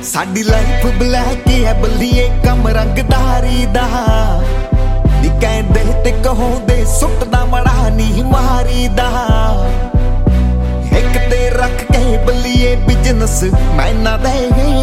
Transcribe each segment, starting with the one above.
ਸਾਡੀ life black ਹੈ ਬੱਲੀਏ ਕੰਮ ਰੰਗਦਾਰੀ ਦਾ ਨੀ ਕਹਿੰਦੇ ਤੇ ਕਹੋਂਦੇ ਸੁੱਟਦਾ ਮੜਾ ਨਹੀਂ ਮਾਰੀਦਾ ਇੱਕ ਤੇ ਰੱਖ ਕੇ ਬੱਲੀਏ ਬਿਜ਼ਨਸ ਮੈਂ ਨਾ ਦੇ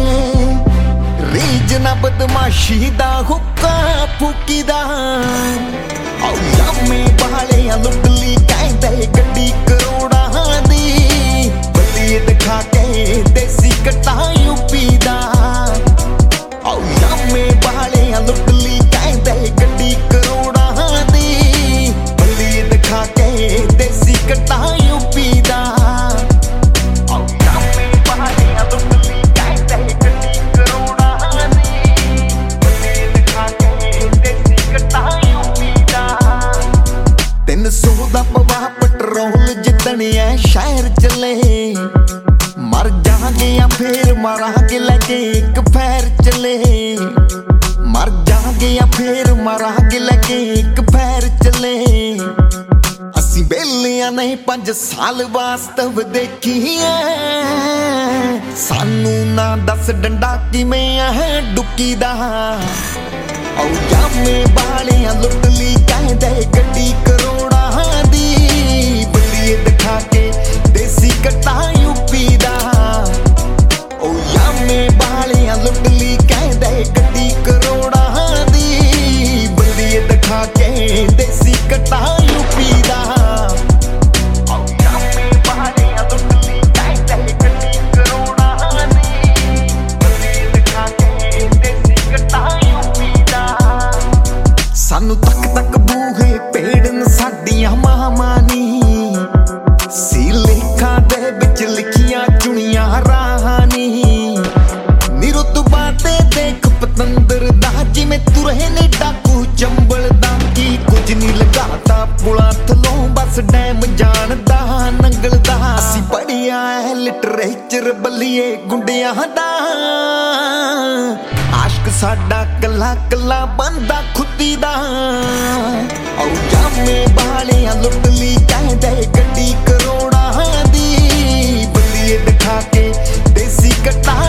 ਰੀਜ ਨਾ ਬਦਮਾਸ਼ੀ ਦਾ ਹੁੱਕਾ ਫੂਕੀਦਾ ਆਉ ਯਾਮੇ ਬਾਲਿਆਂ ਲੁੱਟ ਲਈ ਕਹਿੰਦੇ ਗੱਡੀ ਕਰੋੜਾਂ ਦੀ ਬੱਲੀਏ ਦਿਖਾ ਕੇ ਦੇਸੀ ਕਟਾ ਯੂਪੀ ਦਾ ਆਉ ਯਾਮੇ ਬਾਲਿਆਂ ਲੁੱਟ ਲਈ ਕਹਿੰਦੇ ਗੱਡੀ ਕਰੋੜਾਂ ਦੀ ਬੱਲੀਏ ਦਿਖਾ ਕੇ ਦੇਸੀ ਕਟਾ ਯੂਪੀ ਦਾ ਆਉ ਯਾਮੇ ਬਾਲਿਆਂ ਲੁੱਟ ਲਈ ਕਹਿੰਦੇ ਗੱਡੀ ਕਰੋੜਾਂ ਦੀ ਬੱਲੀਏ ਦਿਖਾ ਕੇ ਦੇਸੀ ਕਟਾ ਯੂਪੀ ਦਾ 300 ਦਾ ਪਵਾ ਪੈਟਰੋਲ ਜਿੱਤਣਿਆ ਸ਼ਹਿਰ ਚੱਲੇ ਮਰ ਜਾਗੇ ਜਾਂ ਫੇਰ ਮਾਰਾਂਗੇ ਲੈ ਕੇ ਇੱਕ ਫੈਰ ਚੱਲੇ ਮਰ ਜਾਗੇ ਜਾਂ ਫੇਰ ਮਾਰਾਂਗੇ ਲੈ ਕੇ ਇੱਕ ਫੈਰ ਚੱਲੇ ਅਸੀਂ ਬੇਲੀਆਂ ਨਹੀਂ 5 ਸਾਲ ਵਾਸਤਵ ਦੇਖੀਏ ਸਾਨੂੰ ਨਾ ਦੱਸ ਡੰਡਾ ਕਿਵੇਂ ਹੈ ਡੁੱਕੀ ਦਾ ਆਉ ਜਾਮੇ ਬਾਲਿਆਂ ਲੁੱਟ ਲਈ ਕਹਿੰਦੇ ਗੱਡੀ ਕਰੋੜਾਂ ਦੀ ਬੱਲੀਏ ਦਿਖਾ ਕੇ ਦੇਸੀ ਕਟਾ ਯੂਪੀ ਦਾ ਓ ਯਾਮੇ ਬਾਲਿਆਂ ਲੁੱਟ ਲਈ ਕਹਿੰਦੇ ਗੱਡੀ ਕਰੋੜਾਂ ਦੀ ਬੱਲੀਏ ਦਿਖਾ ਕੇ ਦੇਸੀ ਕਟਾ ਯੂਪੀ ਦਾ ਓ ਯਾਮੇ ਬਾਲਿਆਂ ਲੁੱਟ ਲਈ ਕਹਿੰਦੇ ਗੱਡੀ ਕਰੋੜਾਂ ਦੀ ਬੱਲੀਏ ਦਿਖਾ ਕੇ ਦੇਸੀ ਕਟਾ ਯੂਪੀ ਦਾ ਸਾਨੂੰ ਤੱਕ ਤੱਕ ਬੂਹੇ ਪੇੜਨ ਸਾਡੀਆਂ ਮਾਵਾਂ ਨੀ ਸੀ ਲੇਖਾਂ ਦੇ ਵਿੱਚ ਲਿਖੀਆਂ ਚੁਣੀਆਂ ਰਾਹਾਂ ਨੀ ਨਿਰੁਤਬਾ ਤੇ ਦੇਖ ਪਤੰਦਰ ਦਾ ਜਿਵੇਂ ਤੁਰੇ ਨੇ ਡਾਕੂ ਚੰਬਲ ਦਾ ਕੀ ਕੁਝ ਨਹੀਂ ਲਗਾਤਾ ਪੁਲਾਂ ਥਲੋਂ ਬਸ ਡੈਮ ਜਾਣਦਾ ਨੰਗਲ ਦਾ ਅਸੀਂ ਪੜਿਆ ਹੈ ਲਿਟਰੇਚਰ ਬੱਲੀਏ ਗੁੰਡਿਆਂ ਦਾ ਆਸ਼ਕ ਸਾਡਾ ਕੱਲਾ ਕੱਲਾ ਬੰਦਾ ਖੁੱਦੀ ਦਾ ਆਉ ਜਾਮੇ ਬਾਲਿਆਂ ਲੁੱਟ ਲਈ ਕਹਿੰਦੇ ਗੱਡੀ ਕਰੋੜਾਂ ਦੀ ਬੱਲੀਏ ਦਿਖਾ ਕੇ ਦੇਸੀ ਕਟਾ